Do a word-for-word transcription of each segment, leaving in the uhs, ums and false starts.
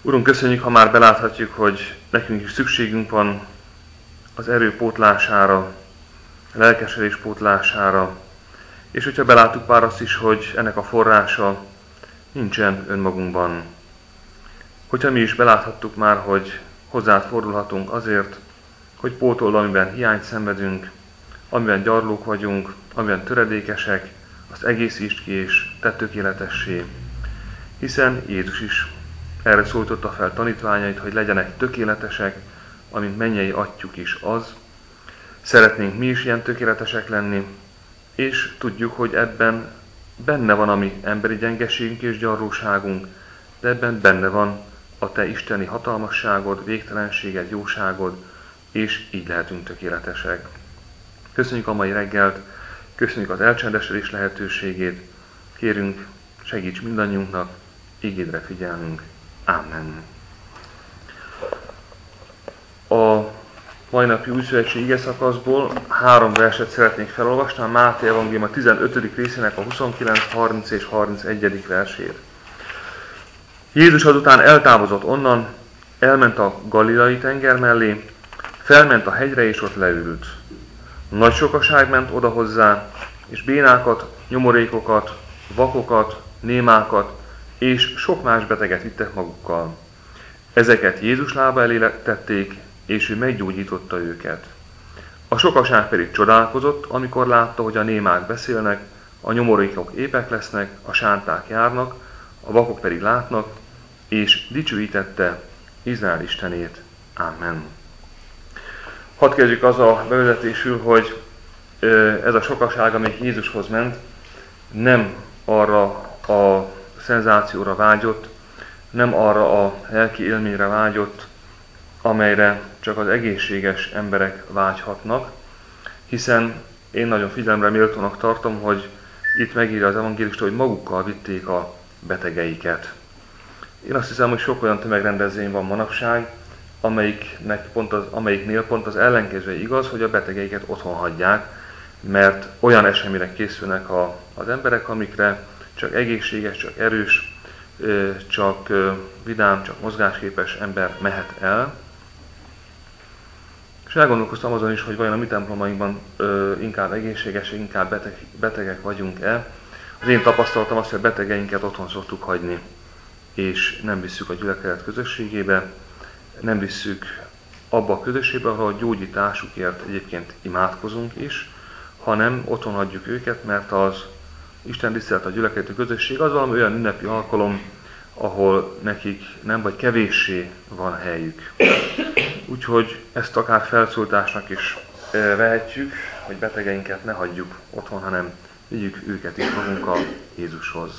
Urunk, köszönjük, ha már beláthatjuk, hogy nekünk is szükségünk van az erő pótlására, a lelkesedés pótlására, és hogyha beláttuk már azt is, hogy ennek a forrása nincsen önmagunkban. Hogyha mi is beláthattuk már, hogy hozzád fordulhatunk azért, hogy pótold, amiben hiányt szenvedünk, amiben gyarlók vagyunk, amiben töredékesek, azt egészítsd ki és tedd tökéletessé. Hiszen Jézus is erre szólította fel tanítványait, hogy legyenek tökéletesek, amint mennyei atyjuk is az. Szeretnénk mi is ilyen tökéletesek lenni, és tudjuk, hogy ebben benne van a mi emberi gyengeségünk és gyarlóságunk, de ebben benne van a te isteni hatalmasságod, végtelenséged, jóságod, és így lehetünk tökéletesek. Köszönjük a mai reggelt, köszönjük az elcsendesedés lehetőségét, kérünk, segíts mindannyiunknak, igédre figyelnünk. Ámen. A mai napi újszövetségi igeszakaszból három verset szeretnék felolvasni, a Máté evangélium a tizenötödik részének a huszonkilenc, harminc és harmincegyedik versét. Jézus azután eltávozott onnan, elment a Galileai tenger mellé, felment a hegyre és ott leült. Nagy sokaság ment oda hozzá, és bénákat, nyomorékokat, vakokat, némákat és sok más beteget vittek magukkal. Ezeket Jézus lába elé tették, és ő meggyógyította őket. A sokaság pedig csodálkozott, amikor látta, hogy a némák beszélnek, a nyomorékok épek lesznek, a sánták járnak, a vakok pedig látnak, és dicsőítette Izrael Istenét. Amen. Hadd kezdjük az a bevezetésül, hogy ez a sokaság, amelyik Jézushoz ment, nem arra a szenzációra vágyott, nem arra a lelki élményre vágyott, amelyre csak az egészséges emberek vágyhatnak, hiszen én nagyon figyelemre méltónak tartom, hogy itt megírja az evangélista, hogy magukkal vitték a betegeiket. Én azt hiszem, hogy sok olyan tömegrendezvény van manapság, amelyiknek pont az, amelyiknél pont az ellenkezője igaz, hogy a betegeiket otthon hagyják, mert olyan események készülnek a, az emberek, amikre csak egészséges, csak erős, csak vidám, csak mozgásképes ember mehet el. És elgondolkoztam azon is, hogy vajon a mi templomainkban inkább egészségesek, inkább beteg, betegek vagyunk-e. Az én tapasztalatom az, hogy a betegeinket otthon szoktuk hagyni, és nem visszük a gyülekezet közösségébe, nem visszük abba a közösségbe, ahol a gyógyításukért egyébként imádkozunk is, hanem otthon hagyjuk őket, mert az Isten tisztelet, a gyülekezeti közösség az valami olyan ünnepi alkalom, ahol nekik nem vagy kevéssé van helyük. Úgyhogy ezt akár felszólításnak is vehetjük, hogy betegeinket ne hagyjuk otthon, hanem vigyük őket is magunkkal Jézushoz.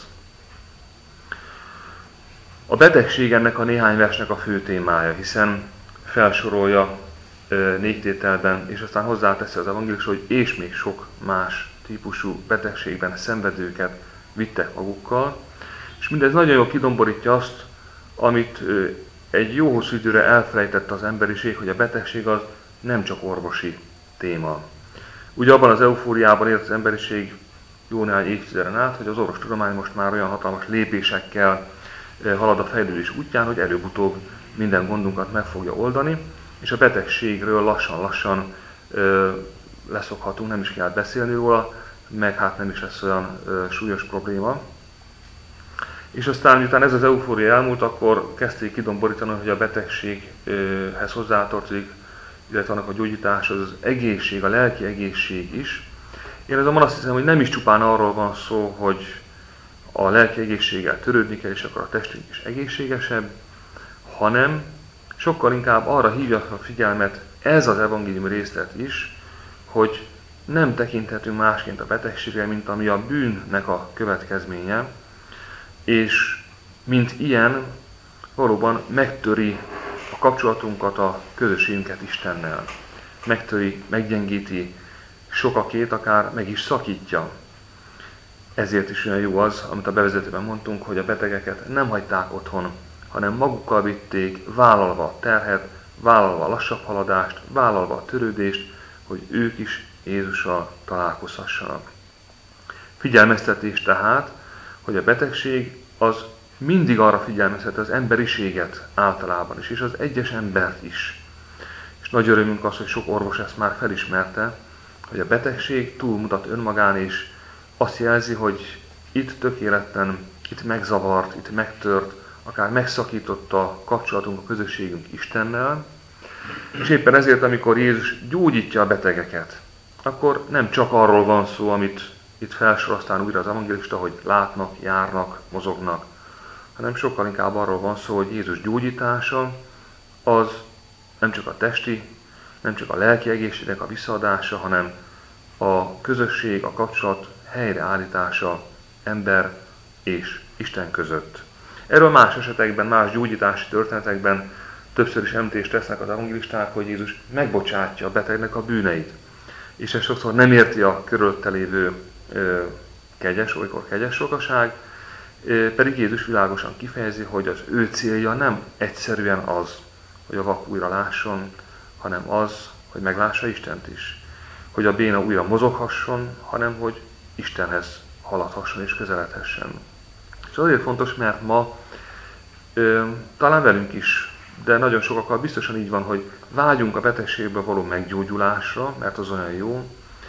A betegség ennek a néhány versnek a fő témája, hiszen felsorolja négy tételben, és aztán hozzáteszi az evangélius, hogy és még sok más típusú betegségben szenvedőket vittek magukkal, és mindez nagyon jól kidomborítja azt, amit egy jó hosszú időre elfelejtett az emberiség, hogy a betegség az nem csak orvosi téma. Ugye abban az eufóriában élt az emberiség jó néhány évtizeden át, hogy az orvostudomány most már olyan hatalmas lépésekkel halad a fejlődés útján, hogy előbb-utóbb minden gondunkat meg fogja oldani, és a betegségről lassan-lassan leszokhatunk, nem is kell beszélni róla, meg hát nem is lesz olyan ö, súlyos probléma. És aztán, miután ez az eufória elmúlt, akkor kezdték kidomborítani, hogy a betegséghez hozzátartozik, illetve annak a gyógyításhoz az egészség, a lelki egészség is. Én azonban azt hiszem, hogy nem is csupán arról van szó, hogy a lelki egészséggel törődni kell, és akkor a testünk is egészségesebb, hanem sokkal inkább arra hívja a figyelmet ez az evangélium részlet is, hogy nem tekinthetünk másként a betegségre, mint ami a bűnnek a következménye, és mint ilyen valóban megtöri a kapcsolatunkat, a közösségünket Istennel. Megtöri, meggyengíti, sokakét akár meg is szakítja. Ezért is olyan jó az, amit a bevezetőben mondtunk, hogy a betegeket nem hagyták otthon, hanem magukkal vitték, vállalva a terhet, vállalva a lassabb haladást, vállalva a törődést, hogy ők is Jézussal találkozhassanak. Figyelmeztetés tehát, hogy a betegség az mindig arra figyelmeztette az emberiséget általában is, és az egyes embert is. És nagy örömünk az, hogy sok orvos ezt már felismerte, hogy a betegség túlmutat önmagán, és azt jelzi, hogy itt tökéletlen, itt megzavart, itt megtört, akár megszakította a kapcsolatunk, a közösségünk Istennel. És éppen ezért, amikor Jézus gyógyítja a betegeket, akkor nem csak arról van szó, amit itt felsor aztán újra az evangélista, hogy látnak, járnak, mozognak, hanem sokkal inkább arról van szó, hogy Jézus gyógyítása az nem csak a testi, nem csak a lelki egészségnek a visszaadása, hanem a közösség, a kapcsolat helyreállítása ember és Isten között. Erről más esetekben, más gyógyítási történetekben többször is említést tesznek az evangélisták, hogy Jézus megbocsátja a betegnek a bűneit. És ezt sokszor nem érti a körülötte lévő ö, kegyes, olykor kegyes sokaság, ö, pedig Jézus világosan kifejezi, hogy az ő célja nem egyszerűen az, hogy a vak újra lásson, hanem az, hogy meglássa Istent is. Hogy a béna újra mozoghasson, hanem hogy Istenhez haladhasson és közeledhessen. És azért fontos, mert ma ö, talán velünk is, de nagyon sokakkal biztosan így van, hogy vágyunk a betegségből való meggyógyulásra, mert az olyan jó,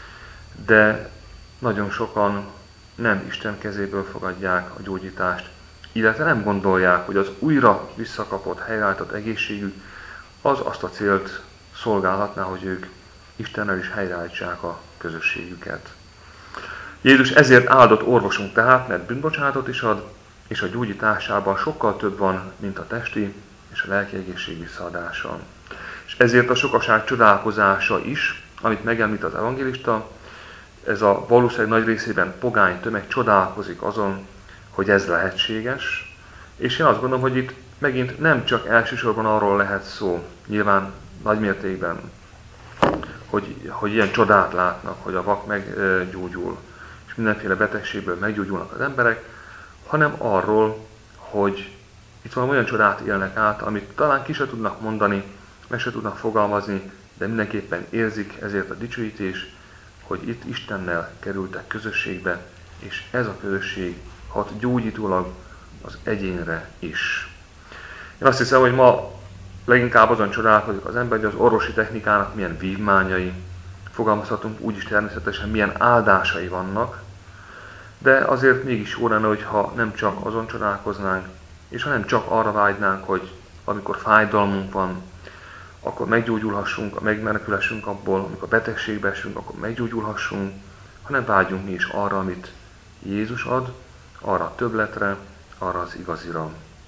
de nagyon sokan nem Isten kezéből fogadják a gyógyítást, illetve nem gondolják, hogy az újra visszakapott, helyreállított egészségük az azt a célt szolgálhatná, hogy ők Istennel is helyreállítsák a közösségüket. Jézus ezért áldott orvosunk tehát, mert bűnbocsánatot is ad, és a gyógyításában sokkal több van, mint a testi és a lelki egészség visszaadása. És ezért a sokaság csodálkozása is, amit megemlít az evangélista, ez a valószínűleg nagy részében pogány tömeg csodálkozik azon, hogy ez lehetséges, és én azt gondolom, hogy itt megint nem csak elsősorban arról lehet szó, nyilván nagymértékben, hogy, hogy ilyen csodát látnak, hogy a vak meggyógyul, és mindenféle betegségből meggyógyulnak az emberek, hanem arról, hogy itt van olyan csodát élnek át, amit talán ki se tudnak mondani, meg se tudnak fogalmazni, de mindenképpen érzik ezért a dicsőítés, hogy itt Istennel kerültek közösségbe, és ez a közösség hat gyógyítólag az egyénre is. Én azt hiszem, hogy ma leginkább azon csodálkozik az ember, hogy az orvosi technikának milyen vívmányai, fogalmazhatunk úgy is természetesen milyen áldásai vannak, de azért mégis jó lenne, hogyha nem csak azon csodálkoznánk, és ha nem csak arra vágynánk, hogy amikor fájdalmunk van, akkor meggyógyulhassunk, megmenekülhessünk abból, amikor betegségbe esünk, akkor meggyógyulhassunk, hanem vágyjunk mi is arra, amit Jézus ad, arra a többletre, arra az igazira.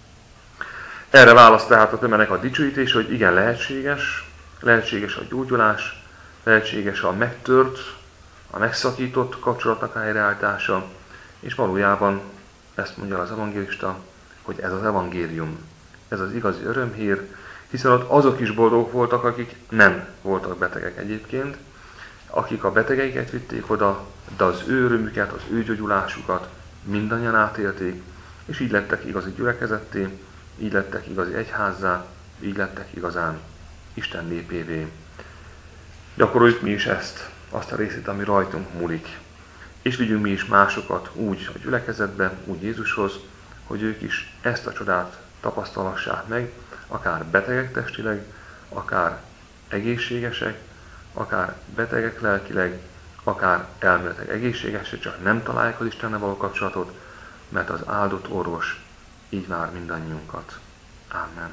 Erre választ tehát a tömegnek a dicsőítés, hogy igen, lehetséges, lehetséges a gyógyulás, lehetséges a megtört, a megszakított kapcsolatnak a helyreállítása, és valójában ezt mondja az evangélista, hogy ez az evangélium, ez az igazi örömhír, hiszen ott azok is boldogok voltak, akik nem voltak betegek egyébként, akik a betegeiket vitték oda, de az ő örömüket, az ő gyógyulásukat mindannyian átélték, és így lettek igazi gyülekezetté, így lettek igazi egyházzá, így lettek igazán Isten népévé. Gyakoroljuk mi is ezt, azt a részét, ami rajtunk múlik. És vigyünk mi is másokat úgy a gyülekezetbe, úgy Jézushoz, hogy ők is ezt a csodát tapasztalassák meg, akár betegek testileg, akár egészségesek, akár betegek lelkileg, akár elméletileg egészségesek, csak nem találják az Istennel való kapcsolatot, mert az áldott orvos így vár mindannyiunkat. Amen.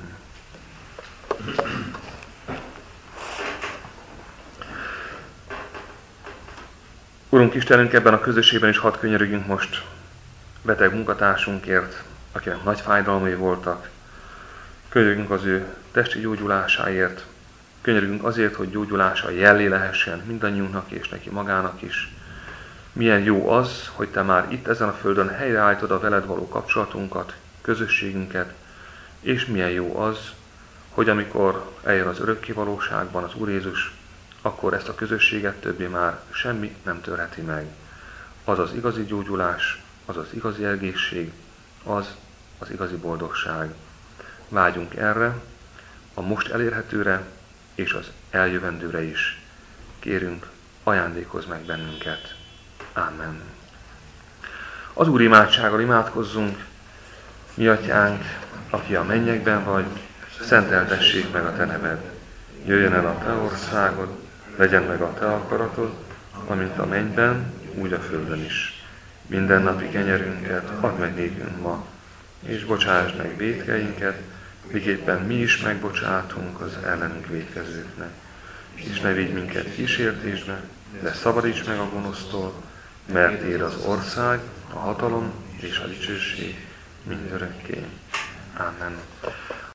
Urunk Istenünk, ebben a közösségben is hadd könyörögjünk most beteg munkatársunkért, akinek nagy fájdalmai voltak. Könyörögjünk az ő testi gyógyulásáért, könyörögjünk azért, hogy gyógyulása jellé lehessen mindannyiunknak és neki magának is. Milyen jó az, hogy Te már itt ezen a földön helyreállítod a veled való kapcsolatunkat, közösségünket, és milyen jó az, hogy amikor eljön az örökké valóságban az Úr Jézus, akkor ezt a közösséget többé már semmi nem törheti meg. Az az igazi gyógyulás, az az igazi egészség, az az igazi boldogság. Vágyunk erre, a most elérhetőre és az eljövendőre is. Kérünk, ajándékozz meg bennünket. Amen. Az Úr imádsággal imádkozzunk. Mi atyánk, aki a mennyekben vagy, szenteltessék meg a te neved. Jöjjön el a te országod, legyen meg a te akaratod, amint a mennyben, úgy a földön is. Minden napi kenyerünket add meg nékünk ma, és bocsáss meg vétkeinket, miképpen mi is megbocsátunk az ellenünk vétkezőknek. És ne vigy minket kísértésbe, de szabadíts meg a gonosztól, mert ér az ország, a hatalom és a dicsőség mindörökké. Amen.